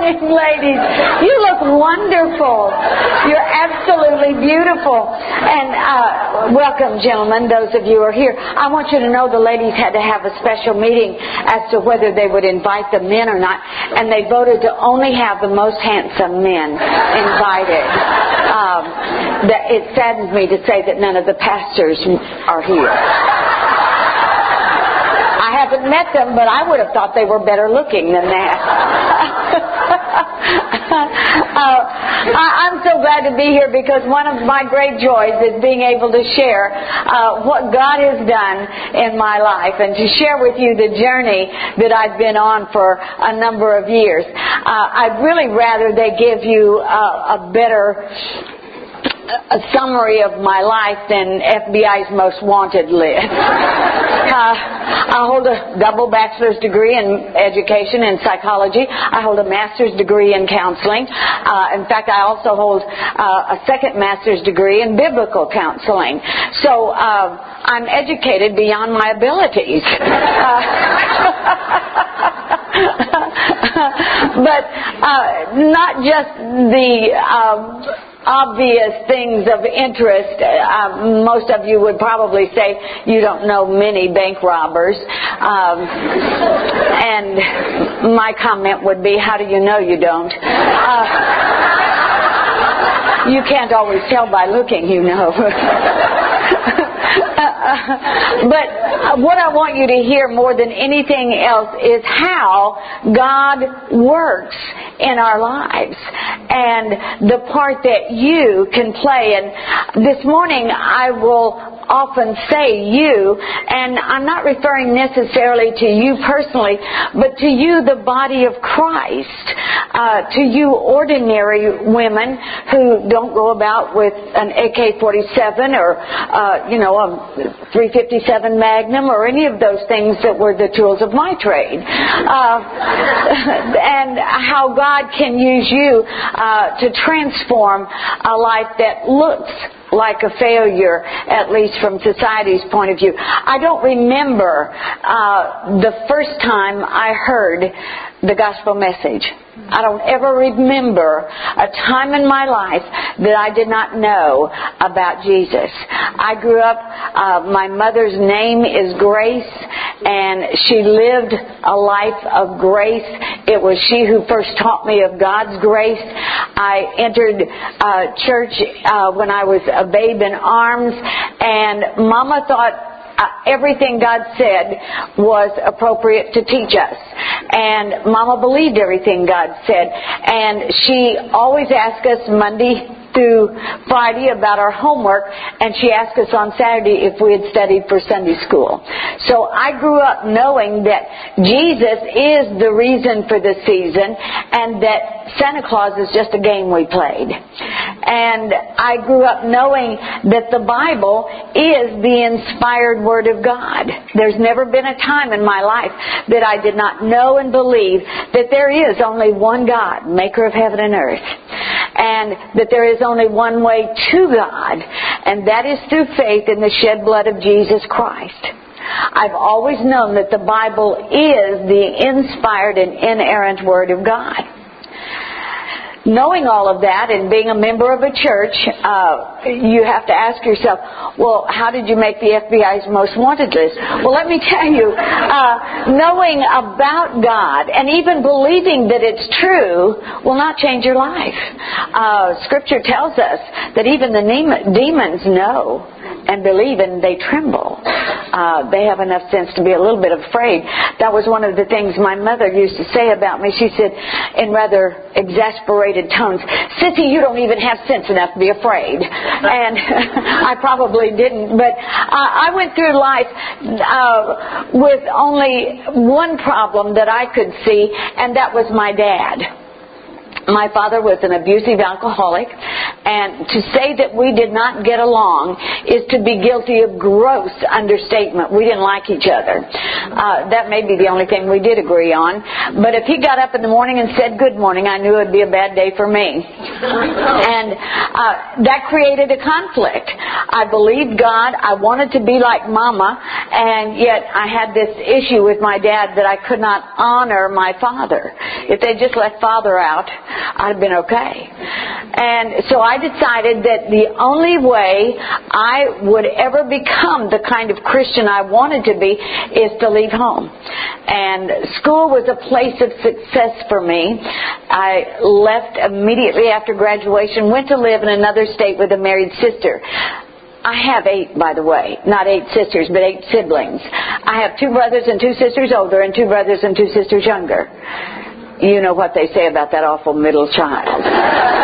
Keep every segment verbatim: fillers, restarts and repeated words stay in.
morning, ladies. You look wonderful. You're absolutely beautiful. And uh, welcome, gentlemen, those of you who are here. I want you to know the ladies had to have a special meeting as to whether they would invite the men or not, and they voted to only have the most handsome men invited. Um, that it saddens me to say that none of the pastors are here. I haven't met them, but I would have thought they were better looking than that. uh, I, I'm so glad to be here because one of my great joys is being able to share uh, what God has done in my life and to share with you the journey that I've been on for a number of years. Uh, I'd really rather they give you uh, a better a summary of my life than F B I's most wanted list. Uh, I hold a double bachelor's degree in education and psychology. I hold a master's degree in counseling. Uh, in fact, I also hold uh, a second master's degree in biblical counseling. So uh, I'm educated beyond my abilities. Uh, but uh, not just the Uh, obvious things of interest. Uh, most of you would probably say you don't know many bank robbers. Um, and my comment would be, how do you know you don't? Uh, you can't always tell by looking, you know. But what I want you to hear more than anything else is how God works in our lives and the part that you can play. And this morning I will often say you, and I'm not referring necessarily to you personally, but to you, the body of Christ, uh, to you ordinary women who don't go about with an A K forty-seven or, uh, you know, a three fifty-seven Magnum or any of those things that were the tools of my trade. Uh, and how God can use you uh, to transform a life that looks like a failure, at least from society's point of view. I don't remember uh, the first time I heard the gospel message. I don't ever remember a time in my life that I did not know about Jesus. I grew up, uh, my mother's name is Grace, and she lived a life of grace. It was she who first taught me of God's grace. I entered uh, church uh, when I was a babe in arms, and Mama thought Uh, everything God said was appropriate to teach us. And Mama believed everything God said. And she always asked us Monday through Friday about our homework, and she asked us on Saturday if we had studied for Sunday school. So I grew up knowing that Jesus is the reason for the season and that Santa Claus is just a game we played. And I grew up knowing that the Bible is the inspired Word of God. There's never been a time in my life that I did not know and believe that there is only one God, maker of heaven and earth. And that there is only one way to God, and that is through faith in the shed blood of Jesus Christ. I've always known that the Bible is the inspired and inerrant Word of God. Knowing all of that and being a member of a church, uh, you have to ask yourself, well, how did you make the F B I's most wanted list? Well, let me tell you, uh, knowing about God and even believing that it's true will not change your life. Uh, Scripture tells us that even the demons know and believe, and they tremble. Uh, they have enough sense to be a little bit afraid. That was one of the things my mother used to say about me. She said, in rather exasperated tones, "Sissy, you don't even have sense enough to be afraid." And I probably didn't. But uh, I went through life uh, with only one problem that I could see, and that was my dad. My father was an abusive alcoholic, And to say that we did not get along is to be guilty of gross understatement. We didn't like each other. Uh, that may be the only thing we did agree on. But if he got up in the morning and said good morning, I knew it would be a bad day for me. And uh, that created a conflict. I believed God. I wanted to be like Mama. And yet I had this issue with my dad that I could not honor my father. If they just left Father out, I'd have been okay. And so I decided that the only way I would ever become the kind of Christian I wanted to be is to leave home. And school was a place of success for me. I left immediately after graduation, went to live in another state with a married sister. I have eight, by the way. Not eight sisters, but eight siblings. I have two brothers and two sisters older and two brothers and two sisters younger. You know what they say about that awful middle child. uh,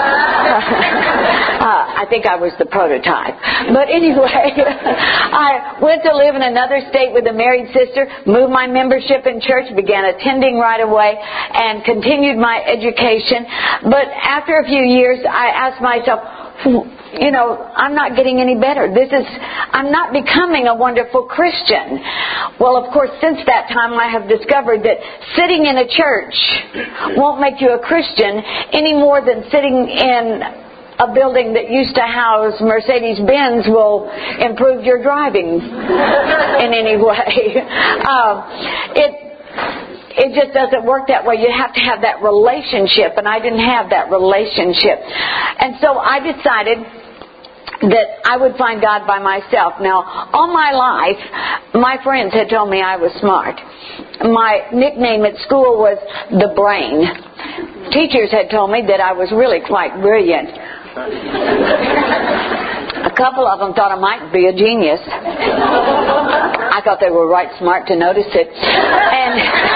I think I was the prototype. But anyway, I went to live in another state with a married sister, moved my membership in church, began attending right away, and continued my education. But after a few years, I asked myself, you know, I'm not getting any better. This is, I'm not becoming a wonderful Christian. Well, of course, since that time I have discovered that sitting in a church won't make you a Christian any more than sitting in a building that used to house Mercedes-Benz will improve your driving in any way. Um, it It just doesn't work that way. You have to have that relationship, and I didn't have that relationship. And so I decided that I would find God by myself. Now, all my life, my friends had told me I was smart. My nickname at school was the Brain. Teachers had told me that I was really quite brilliant. A couple of them thought I might be a genius. I thought they were right smart to notice it. And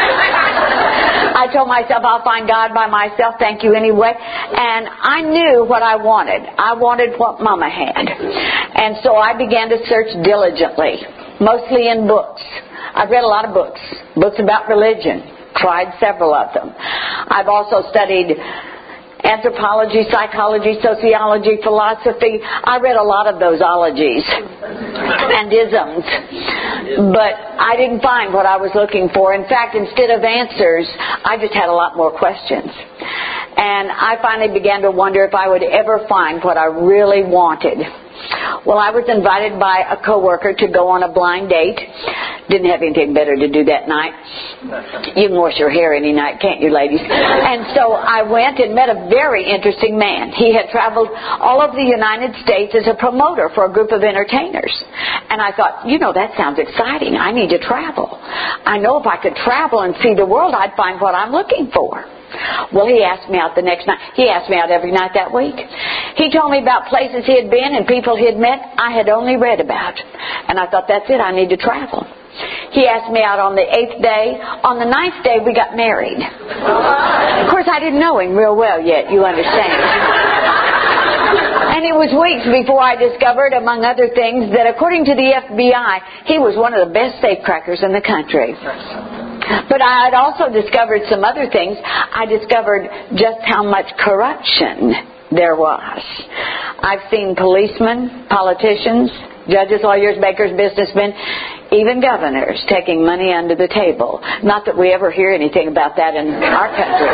I told myself, I'll find God by myself, thank you anyway. And I knew what I wanted. I wanted what Mama had. And so I began to search diligently, mostly in books. I've read a lot of books, books about religion, tried several of them. I've also studied anthropology, psychology, sociology, philosophy. I read a lot of those ologies and isms. But I didn't find what I was looking for. In fact, instead of answers, I just had a lot more questions. And I finally began to wonder if I would ever find what I really wanted. Well, I was invited by a coworker to go on a blind date. Didn't have anything better to do that night. You can wash your hair any night, can't you, ladies? And so I went and met a very interesting man. He had traveled all over the United States as a promoter for a group of entertainers. And I thought, you know, that sounds exciting. I need to travel. I know if I could travel and see the world, I'd find what I'm looking for. Well, he asked me out the next night. He asked me out every night that week. He told me about places he had been and people he had met I had only read about. And I thought, that's it, I need to travel. He asked me out on the eighth day. On the ninth day, we got married. Of course, I didn't know him real well yet, you understand. And it was weeks before I discovered, among other things, that according to the F B I, he was one of the best safecrackers in the country. But I had also discovered some other things. I discovered just how much corruption there was. I've seen policemen, politicians, judges, lawyers, bakers, businessmen, even governors taking money under the table. Not that we ever hear anything about that in our country.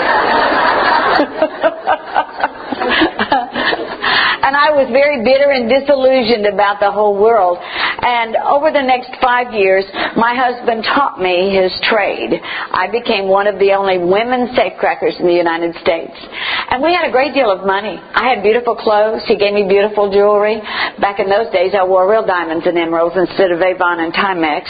And I was very bitter and disillusioned about the whole world. And over the next five years, my husband taught me his trade. I became one of the only women safecrackers in the United States. And we had a great deal of money. I had beautiful clothes. He gave me beautiful jewelry. Back in those days, I wore real diamonds and emeralds instead of Avon and Timex.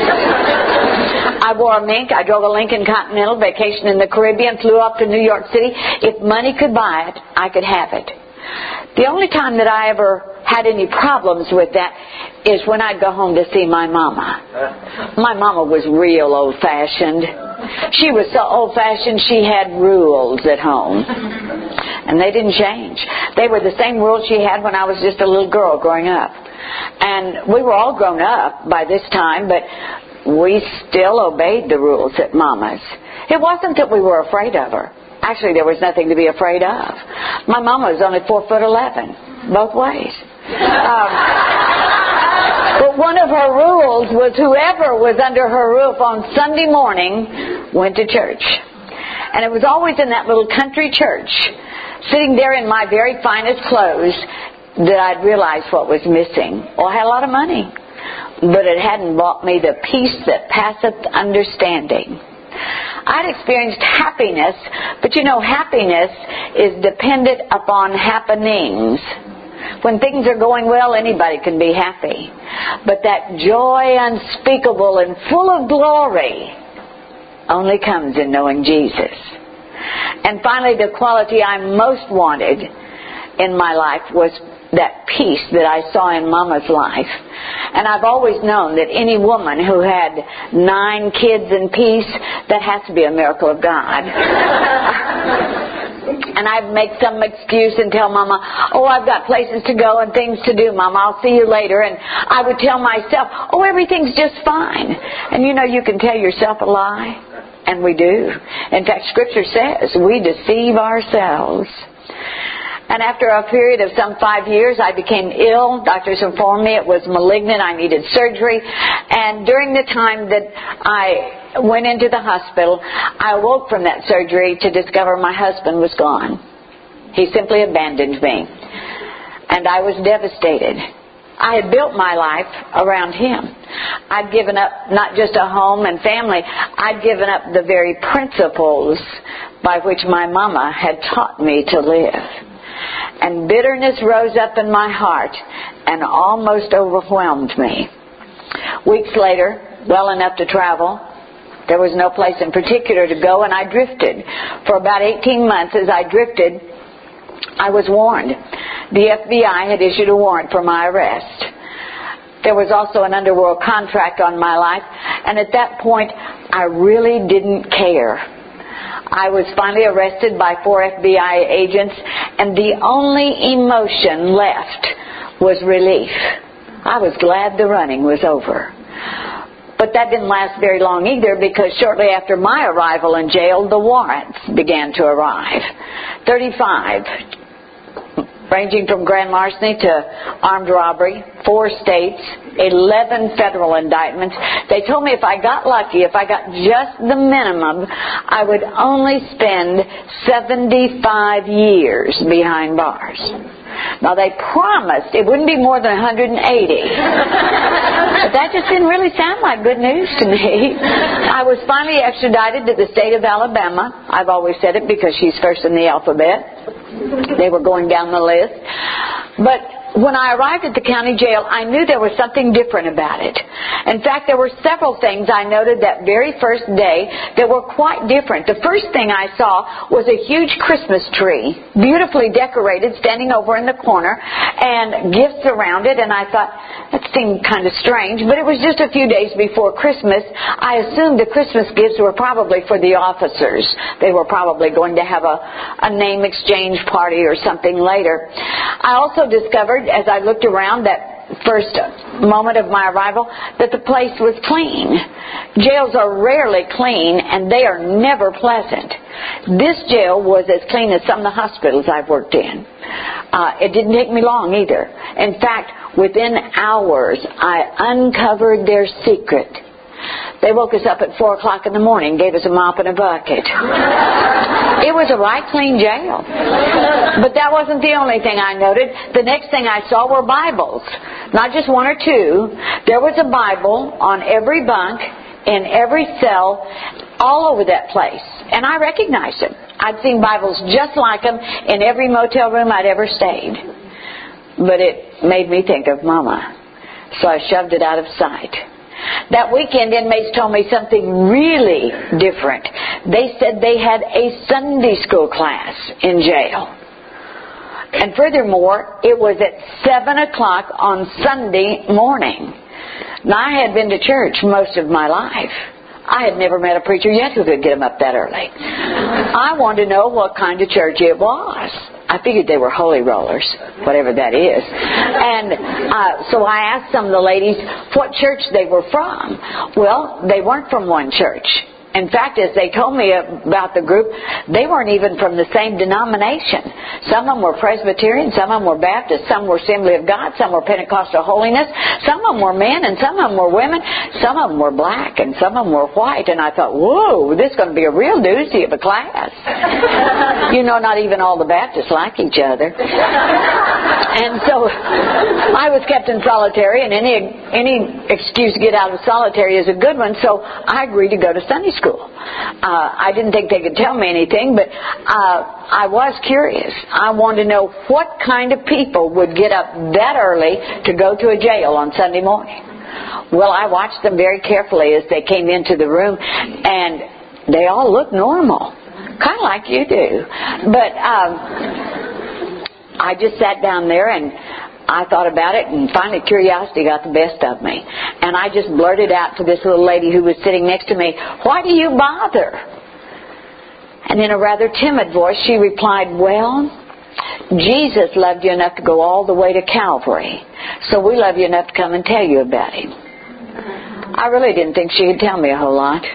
I wore a mink. I drove a Lincoln Continental, vacation in the Caribbean, flew up to New York City. If money could buy it, I could have it. The only time that I ever had any problems with that is when I'd go home to see my mama. My mama was real old-fashioned. She was so old-fashioned she had rules at home. And they didn't change. They were the same rules she had when I was just a little girl growing up. And we were all grown up by this time, but we still obeyed the rules at Mama's. It wasn't that we were afraid of her. Actually, there was nothing to be afraid of. My mama was only four foot eleven, both ways. Um, but one of her rules was whoever was under her roof on Sunday morning went to church. And it was always in that little country church, sitting there in my very finest clothes, that I'd realized what was missing. Well, I had a lot of money, but it hadn't bought me the peace that passeth understanding. I'd experienced happiness, but you know, happiness is dependent upon happenings. When things are going well, anybody can be happy. But that joy unspeakable and full of glory only comes in knowing Jesus. And finally, the quality I most wanted in my life was that peace that I saw in Mama's life. And I've always known that any woman who had nine kids in peace, that has to be a miracle of God. And I'd make some excuse and tell Mama, oh, I've got places to go and things to do, Mama. I'll see you later. And I would tell myself, oh, everything's just fine. And you know, you can tell yourself a lie. And we do. In fact, Scripture says we deceive ourselves. And after a period of some five years, I became ill. Doctors informed me it was malignant. I needed surgery. And during the time that I went into the hospital, I awoke from that surgery to discover my husband was gone. He simply abandoned me. And I was devastated. I had built my life around him. I'd given up not just a home and family, I'd given up the very principles by which my mama had taught me to live. And bitterness rose up in my heart and almost overwhelmed me. Weeks later, well enough to travel, there was no place in particular to go, and I drifted. For about eighteen months as I drifted, I was warned. The F B I had issued a warrant for my arrest. There was also an underworld contract on my life, and at that point, I really didn't care. I was finally arrested by four F B I agents, and the only emotion left was relief. I was glad the running was over. But that didn't last very long either, because shortly after my arrival in jail, the warrants began to arrive. thirty-five, ranging from grand larceny to armed robbery, four states, eleven federal indictments. They told me if I got lucky, if I got just the minimum, I would only spend seventy-five years behind bars. Now, they promised it wouldn't be more than one hundred eighty. But that just didn't really sound like good news to me. I was finally extradited to the state of Alabama. I've always said it because she's first in the alphabet. They were going down the list. But when I arrived at the county jail, I knew there was something different about it. In fact, there were several things I noted that very first day that were quite different. The first thing I saw was a huge Christmas tree, beautifully decorated, standing over in the corner, and gifts around it, and I thought, that seemed kind of strange, but it was just a few days before Christmas. I assumed the Christmas gifts were probably for the officers. They were probably going to have a, a name exchange party or something later. I also discovered, as I looked around that first moment of my arrival, that the place was clean. Jails are rarely clean, and they are never pleasant. This jail was as clean as some of the hospitals I've worked in. Uh, it didn't take me long either. In fact, within hours, I uncovered their secret. They woke us up at four o'clock in the morning, gave us a mop and a bucket. It was a right clean jail. But that wasn't the only thing I noted. The next thing I saw were Bibles. Not just one or two. There was a Bible on every bunk, in every cell, all over that place. And I recognized them. I'd seen Bibles just like them in every motel room I'd ever stayed. But it made me think of Mama. So I shoved it out of sight. That weekend, inmates told me something really different. They said they had a Sunday school class in jail. And furthermore, it was at seven o'clock on Sunday morning. Now, I had been to church most of my life. I had never met a preacher yet who could get them up that early. I wanted to know what kind of church it was. I figured they were holy rollers, whatever that is. And uh, so I asked some of the ladies what church they were from. Well, they weren't from one church. In fact, as they told me about the group, they weren't even from the same denomination. Some of them were Presbyterian, some of them were Baptist, some were Assembly of God, some were Pentecostal Holiness, some of them were men and some of them were women, some of them were black and some of them were white. And I thought, whoa, this is going to be a real doozy of a class. You know, not even all the Baptists like each other. And so I was kept in solitary, and any any excuse to get out of solitary is a good one, so I agreed to go to Sunday school. Uh, I didn't think they could tell me anything, but uh, I was curious. I wanted to know what kind of people would get up that early to go to a jail on Sunday morning. Well, I watched them very carefully as they came into the room, and they all looked normal, kind of like you do. But um, I just sat down there and I thought about it, and finally curiosity got the best of me. And I just blurted out to this little lady who was sitting next to me, "Why do you bother?" And in a rather timid voice she replied, "Well, Jesus loved you enough to go all the way to Calvary, so we love you enough to come and tell you about Him." I really didn't think she could tell me a whole lot.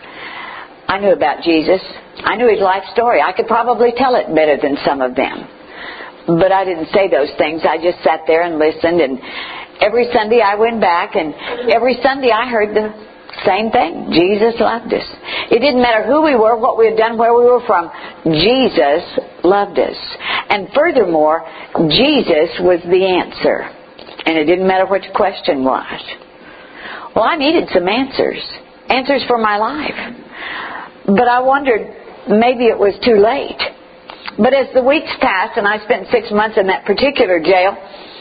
I knew about Jesus. I knew His life story. I could probably tell it better than some of them. But I didn't say those things. I just sat there and listened, and every Sunday I went back, and every Sunday I heard the same thing. Jesus loved us. It didn't matter who we were, what we had done, where we were from. Jesus loved us. And furthermore, Jesus was the answer. And it didn't matter what the question was. Well, I needed some answers. Answers for my life. But I wondered, maybe it was too late. But as the weeks passed, and I spent six months in that particular jail,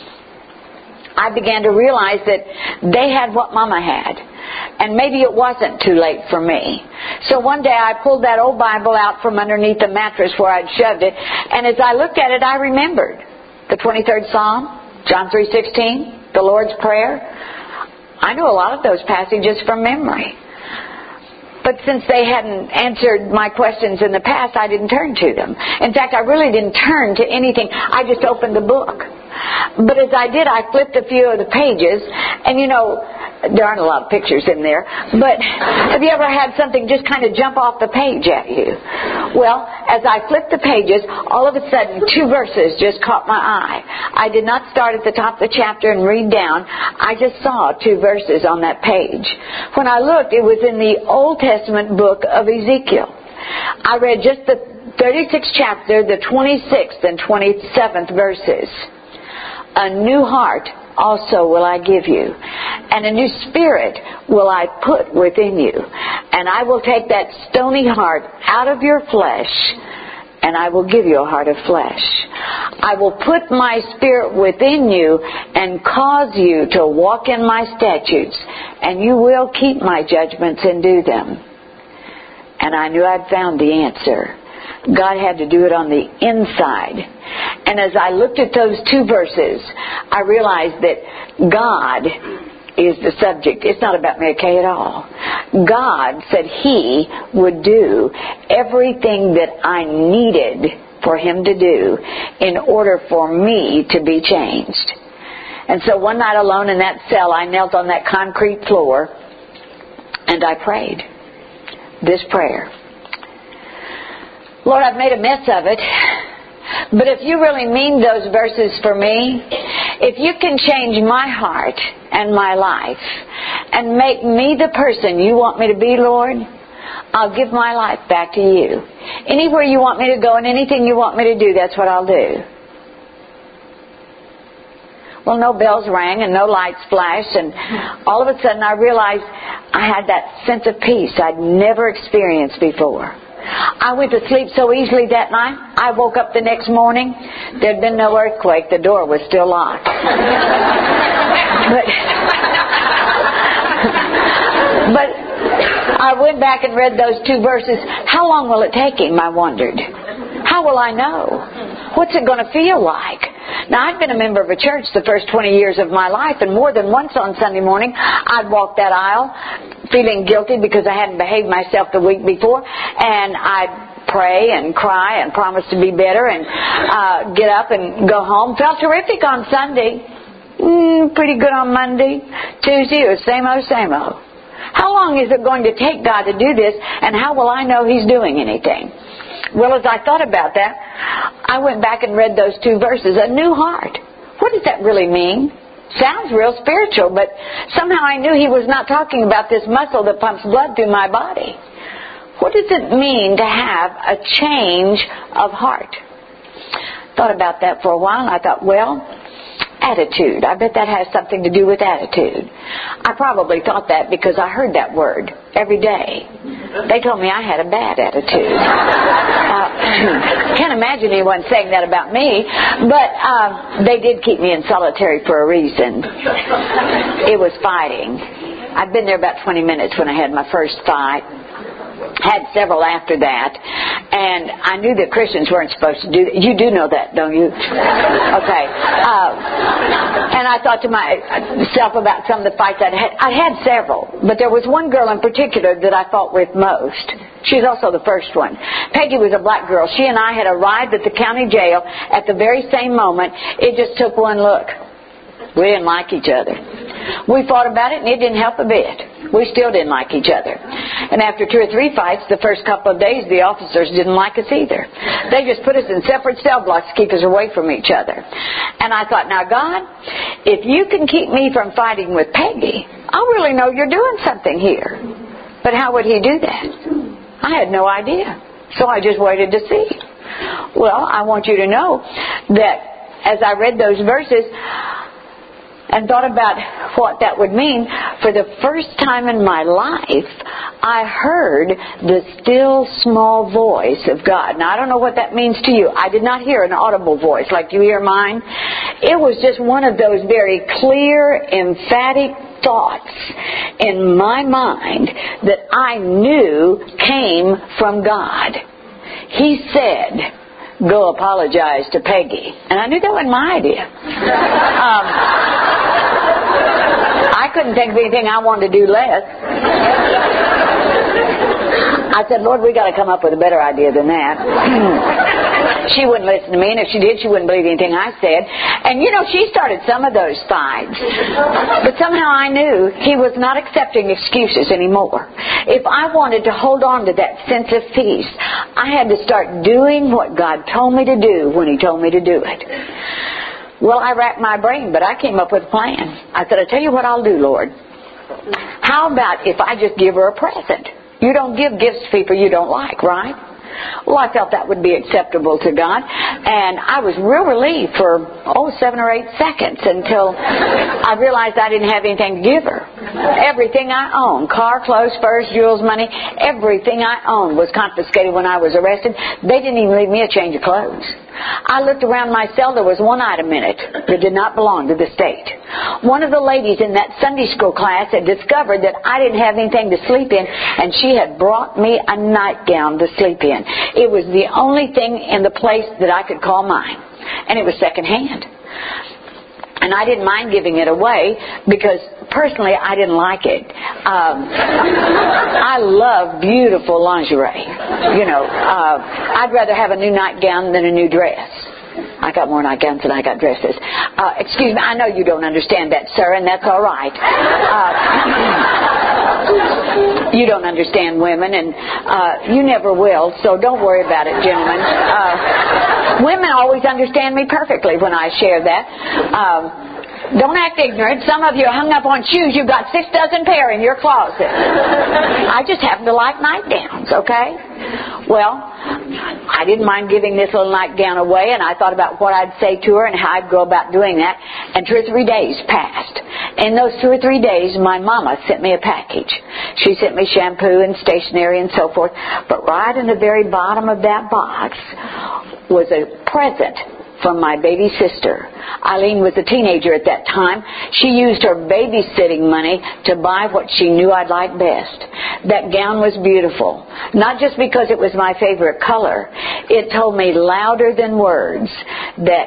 I began to realize that they had what Mama had. And maybe it wasn't too late for me. So one day I pulled that old Bible out from underneath the mattress where I'd shoved it, and as I looked at it, I remembered the twenty-third Psalm, John three sixteen, the Lord's Prayer. I knew a lot of those passages from memory. But since they hadn't answered my questions in the past, I didn't turn to them. In fact, I really didn't turn to anything. I just opened the book. But as I did, I flipped a few of the pages, and you know, there aren't a lot of pictures in there, but have you ever had something just kind of jump off the page at you? Well, as I flipped the pages, all of a sudden two verses just caught my eye. I did not start at the top of the chapter and read down. I just saw two verses on that page. When I looked, it was in the Old Testament book of Ezekiel. I read just the thirty-sixth chapter, the twenty-sixth and twenty-seventh verses. A new heart also will I give you, and a new spirit will I put within you. And I will take that stony heart out of your flesh, and I will give you a heart of flesh. I will put my spirit within you and cause you to walk in my statutes, and you will keep my judgments and do them. And I knew I'd found the answer. God had to do it on the inside. And as I looked at those two verses, I realized that God is the subject. It's not about Mary Kay at all. God said He would do everything that I needed for Him to do in order for me to be changed. And so one night alone in that cell, I knelt on that concrete floor and I prayed this prayer. Lord, I've made a mess of it, but if you really mean those verses for me, if you can change my heart and my life and make me the person you want me to be, Lord, I'll give my life back to you. Anywhere you want me to go and anything you want me to do, that's what I'll do. Well, no bells rang and no lights flashed, and all of a sudden I realized I had that sense of peace I'd never experienced before. I went to sleep so easily that night, I woke up the next morning, there'd been no earthquake, the door was still locked. but, but I went back and read those two verses. How long will it take Him, I wondered. How will I know? What's it going to feel like? Now, I'd been a member of a church the first twenty years of my life, and more than once on Sunday morning, I'd walk that aisle feeling guilty because I hadn't behaved myself the week before, and I'd pray and cry and promise to be better and uh, get up and go home. Felt terrific on Sunday. Mm, pretty good on Monday. Tuesday, it was same old, same old. How long is it going to take God to do this, and how will I know He's doing anything? Well, as I thought about that, I went back and read those two verses. A new heart. What does that really mean? Sounds real spiritual, but somehow I knew He was not talking about this muscle that pumps blood through my body. What does it mean to have a change of heart? Thought about that for a while, and I thought, well, attitude. I bet that has something to do with attitude. I probably thought that because I heard that word every day. They told me I had a bad attitude. Uh, can't imagine anyone saying that about me, but uh, they did keep me in solitary for a reason. It was fighting. I'd been there about twenty minutes when I had my first fight. Had several after that, and I knew that Christians weren't supposed to do that. You do know that, don't you? Okay. Uh, and I thought to myself about some of the fights I'd had. I had several, but there was one girl in particular that I fought with most. She's also the first one. Peggy was a black girl. She and I had arrived at the county jail at the very same moment. It just took one look. We didn't like each other. We fought about it, and it didn't help a bit. We still didn't like each other. And after two or three fights, the first couple of days, the officers didn't like us either. They just put us in separate cell blocks to keep us away from each other. And I thought, now God, if you can keep me from fighting with Peggy, I really know you're doing something here. But how would He do that? I had no idea. So I just waited to see. Well, I want you to know that as I read those verses, and thought about what that would mean, for the first time in my life, I heard the still small voice of God. Now, I don't know what that means to you. I did not hear an audible voice like you hear mine. It was just one of those very clear, emphatic thoughts in my mind that I knew came from God. He said, go apologize to Peggy. And I knew that wasn't my idea. Um, I couldn't think of anything I wanted to do less. I said, Lord, we got to come up with a better idea than that. She wouldn't listen to me, and if she did, she wouldn't believe anything I said. And, you know, she started some of those fights. But somehow I knew He was not accepting excuses anymore. If I wanted to hold on to that sense of peace, I had to start doing what God told me to do when He told me to do it. Well, I racked my brain, but I came up with a plan. I said, I'll tell you what I'll do, Lord. How about if I just give her a present? You don't give gifts to people you don't like, right? Well, I felt that would be acceptable to God, and I was real relieved for, oh, seven or eight seconds until I realized I didn't have anything to give her. Everything I owned, car, clothes, furs, jewels, money, everything I owned was confiscated when I was arrested. They didn't even leave me a change of clothes. I looked around my cell. There was one item in it that did not belong to the state. One of the ladies in that Sunday school class had discovered that I didn't have anything to sleep in, and she had brought me a nightgown to sleep in. It was the only thing in the place that I could call mine, and it was secondhand. And I didn't mind giving it away because, personally, I didn't like it. Um, I love beautiful lingerie. You know, uh, I'd rather have a new nightgown than a new dress. I got more nightgowns than I got dresses. Uh, excuse me, I know you don't understand that, sir, and that's all right. Uh, you don't understand women, and uh, you never will, so don't worry about it, gentlemen. Uh, women always understand me perfectly when I share that. Um, Don't act ignorant. Some of you are hung up on shoes. You've got six dozen pair in your closet. I just happen to like nightgowns, okay? Well, I didn't mind giving this little nightgown away, and I thought about what I'd say to her and how I'd go about doing that. And two or three days passed. In those two or three days, my mama sent me a package. She sent me shampoo and stationery and so forth. But right in the very bottom of that box was a present from my baby sister. Eileen was a teenager at that time. She used her babysitting money to buy what she knew I'd like best. That gown was beautiful. Not just because it was my favorite color. It told me louder than words that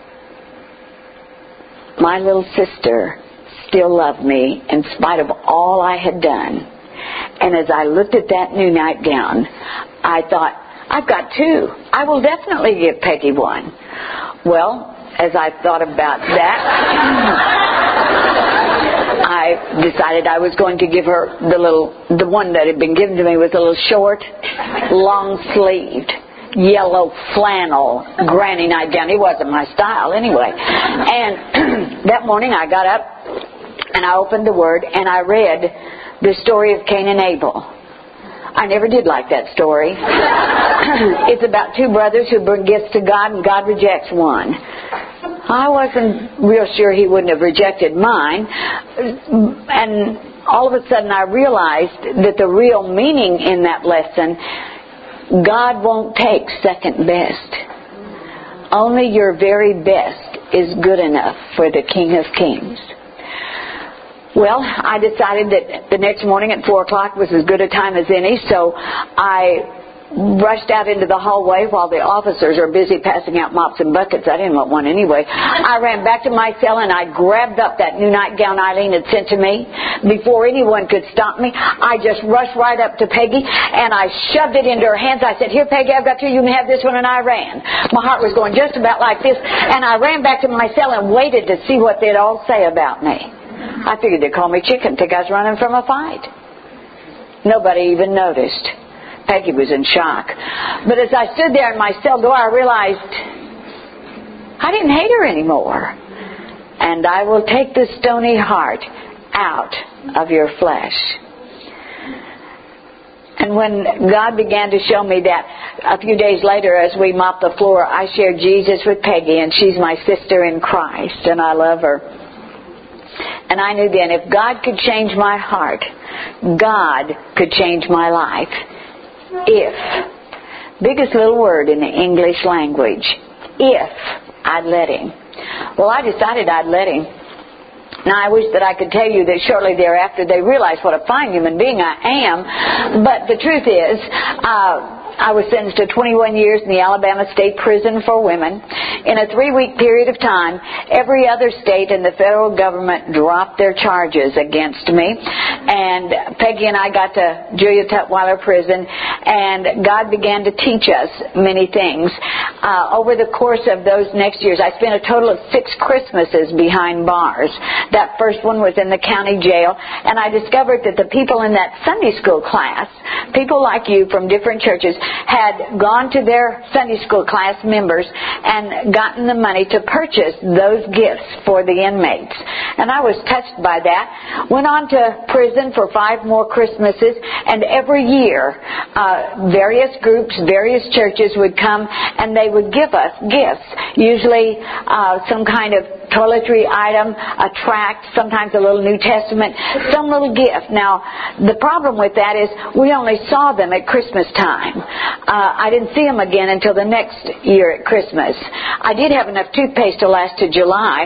my little sister still loved me in spite of all I had done. And as I looked at that new nightgown, I thought, I've got two. I will definitely give Peggy one. Well, as I thought about that, I I decided I was going to give her the little, the one that had been given to me was a little short, long-sleeved, yellow flannel granny nightgown. It wasn't my style anyway. And that morning I got up and I opened the Word and I read the story of Cain and Abel. I never did like that story. It's about two brothers who bring gifts to God and God rejects one. I wasn't real sure he wouldn't have rejected mine. And all of a sudden I realized that the real meaning in that lesson, God won't take second best. Only your very best is good enough for the King of Kings. Well, I decided that the next morning at four o'clock was as good a time as any, so I rushed out into the hallway while the officers are busy passing out mops and buckets. I didn't want one anyway. I ran back to my cell and I grabbed up that new nightgown Eileen had sent to me. Before anyone could stop me, I just rushed right up to Peggy and I shoved it into her hands. I said, "Here, Peggy, I've got two. You can have this one," and I ran. My heart was going just about like this, and I ran back to my cell and waited to see what they'd all say about me. I figured they'd call me chicken, think I was running from a fight. Nobody even noticed. Peggy was in shock. But as I stood there in my cell door, I realized I didn't hate her anymore. And I will take the stony heart out of your flesh. And when God began to show me that, a few days later as we mopped the floor, I shared Jesus with Peggy, and she's my sister in Christ, and I love her. And I knew then if God could change my heart, God could change my life. If, biggest little word in the English language, if I'd let Him. Well, I decided I'd let Him. Now, I wish that I could tell you that shortly thereafter they realized what a fine human being I am, but the truth is, uh, I was sentenced to twenty-one years in the Alabama State Prison for Women. In a three-week period of time, every other state and the federal government dropped their charges against me. And Peggy and I got to Julia Tutwiler Prison, and God began to teach us many things. Uh, over the course of those next years, I spent a total of six Christmases behind bars. That first one was in the county jail, and I discovered that the people in that Sunday school class, people like you from different churches, had gone to their Sunday school class members and gotten the money to purchase those gifts for the inmates. And I was touched by that. Went on to prison for five more Christmases, and every year uh, various groups, various churches would come and they would give us gifts, usually uh, some kind of toiletry item, a tract, sometimes a little New Testament, some little gift. Now, the problem with that is we only saw them at Christmas time. Uh, I didn't see them again until the next year at Christmas. I did have enough toothpaste to last to July.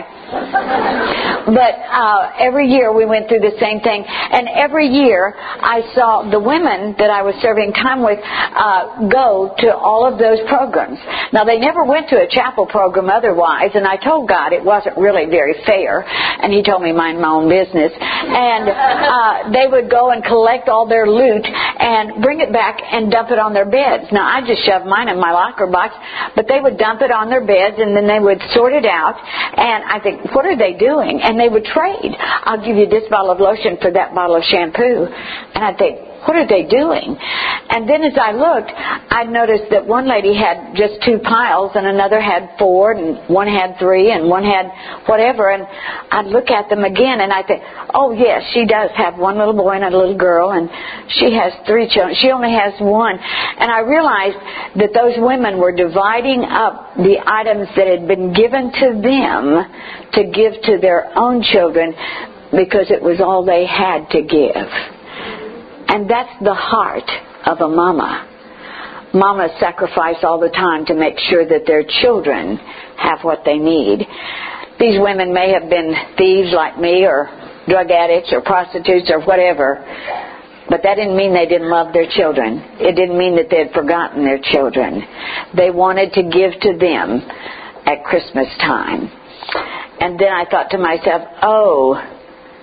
But uh, every year we went through the same thing. And every year I saw the women that I was serving time with uh, go to all of those programs. Now, they never went to a chapel program otherwise, and I told God it wasn't really very fair. And He told me mind my own business. And uh, they would go and collect all their loot and bring it back and dump it on their beds. Now, I just shoved mine in my locker box, but they would dump it on their beds, and then they would sort it out. And I think, what are they doing? And they would trade. I'll give you this bottle of lotion for that bottle of shampoo. And I'd think, what are they doing? And then as I looked, I noticed that one lady had just two piles and another had four, and one had three and one had whatever. And I'd look at them again and I'd think, oh yes, she does have one little boy and a little girl, and she has three children. She only has one. And I realized that those women were dividing up the items that had been given to them to give to their own children because it was all they had to give. And that's the heart of a mama. Mamas sacrifice all the time to make sure that their children have what they need. These women may have been thieves like me, or drug addicts, or prostitutes, or whatever, but that didn't mean they didn't love their children. It didn't mean that they had forgotten their children. They wanted to give to them at Christmas time. And then I thought to myself, oh,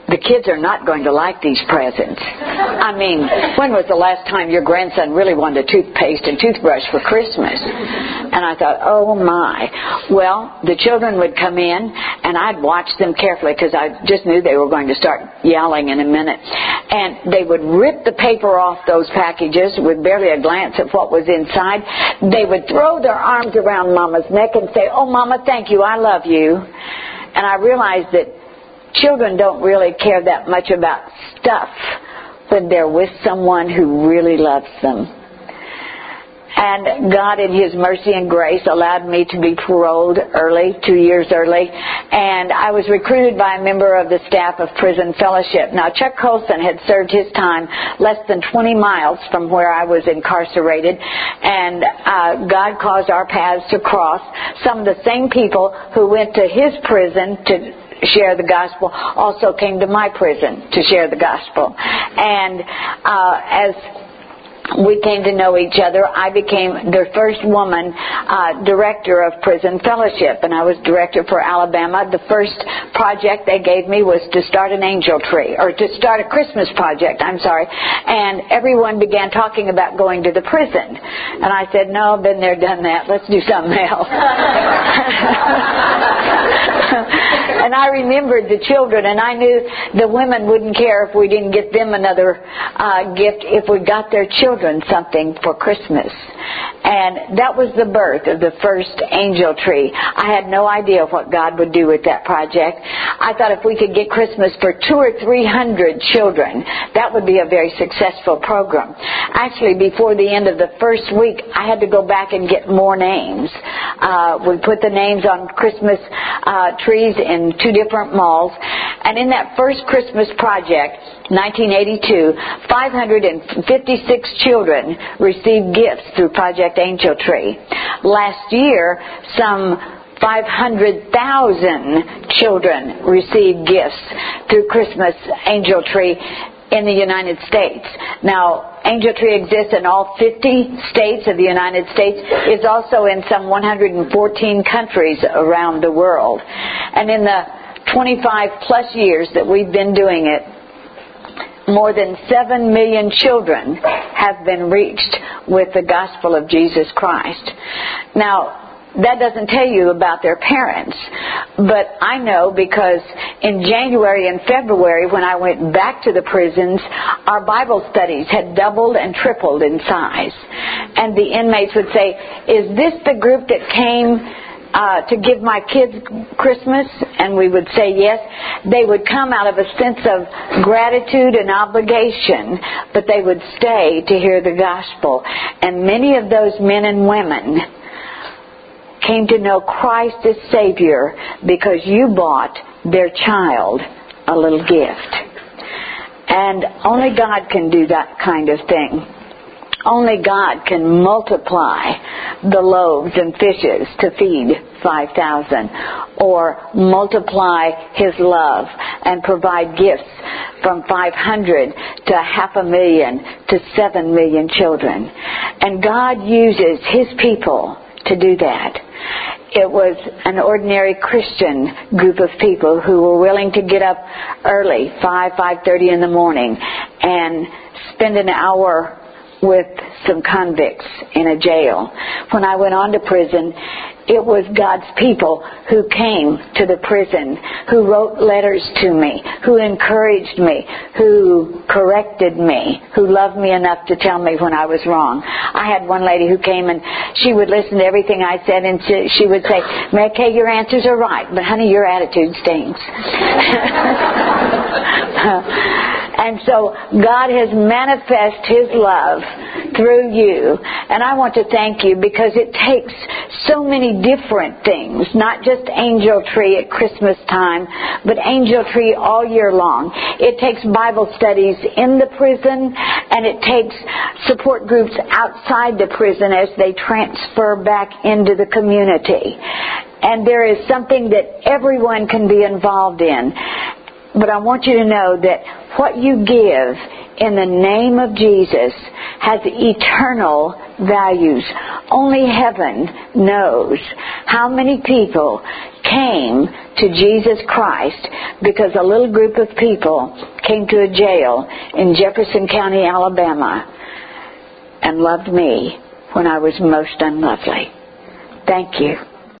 the kids are not going to like these presents. I mean, when was the last time your grandson really wanted a toothpaste and toothbrush for Christmas? And I thought, oh my. Well, the children would come in, and I'd watch them carefully because I just knew they were going to start yelling in a minute. And they would rip the paper off those packages with barely a glance at what was inside. They would throw their arms around Mama's neck and say, oh, Mama, thank you, I love you. And I realized that children don't really care that much about stuff when they're with someone who really loves them. And God, in His mercy and grace, allowed me to be paroled early, two years early. And I was recruited by a member of the staff of Prison Fellowship. Now, Chuck Colson had served his time less than twenty miles from where I was incarcerated. And uh, God caused our paths to cross. Some of the same people who went to his prison to share the gospel also came to my prison to share the gospel. And uh, as we came to know each other, I became the first woman uh, director of Prison Fellowship, and I was director for Alabama. The first project they gave me was to start an angel tree, or to start a Christmas project, I'm sorry, and everyone began talking about going to the prison. And I said, no, been there, done that, let's do something else. And I remembered the children, and I knew the women wouldn't care if we didn't get them another uh, gift if we got their children something for Christmas. And that was the birth of the first angel tree. I had no idea what God would do with that project. I thought if we could get Christmas for two or three hundred children, that would be a very successful program. Actually, before the end of the first week, I had to go back and get more names. Uh, we put the names on Christmas uh, trees in two different malls. And in that first Christmas project, nineteen eighty-two, five hundred fifty-six children received gifts through Project Angel Tree. Last year, some five hundred thousand children received gifts through Christmas Angel Tree in the United States. Now, Angel Tree exists in all fifty states of the United States. It's also in some one hundred fourteen countries around the world. And in the twenty-five plus years that we've been doing it, more than seven million children have been reached with the gospel of Jesus Christ. Now, that doesn't tell you about their parents, but I know because in January and February, when I went back to the prisons, our Bible studies had doubled and tripled in size. And the inmates would say, is this the group that came Uh, to give my kids Christmas? And we would say yes. They would come out of a sense of gratitude and obligation, but they would stay to hear the gospel. And many of those men and women came to know Christ as Savior because you bought their child a little gift. And only God can do that kind of thing. Only God can multiply the loaves and fishes to feed five thousand, or multiply His love and provide gifts from five hundred to half a million to seven million children. And God uses His people to do that. It was an ordinary Christian group of people who were willing to get up early, five, five thirty in the morning, and spend an hour with some convicts in a jail. When I went on to prison, it was God's people who came to the prison, who wrote letters to me, who encouraged me, who corrected me, who loved me enough to tell me when I was wrong. I had one lady who came and she would listen to everything I said, and she would say, Mary Kay, your answers are right, but honey, your attitude stinks. And so God has manifested His love through you. And I want to thank you because it takes so many different things, not just Angel Tree at Christmas time, but Angel Tree all year long. It takes Bible studies in the prison, and it takes support groups outside the prison as they transfer back into the community. And there is something that everyone can be involved in. But I want you to know that what you give in the name of Jesus has eternal values. Only heaven knows how many people came to Jesus Christ because a little group of people came to a jail in Jefferson County, Alabama, and loved me when I was most unlovely. Thank you.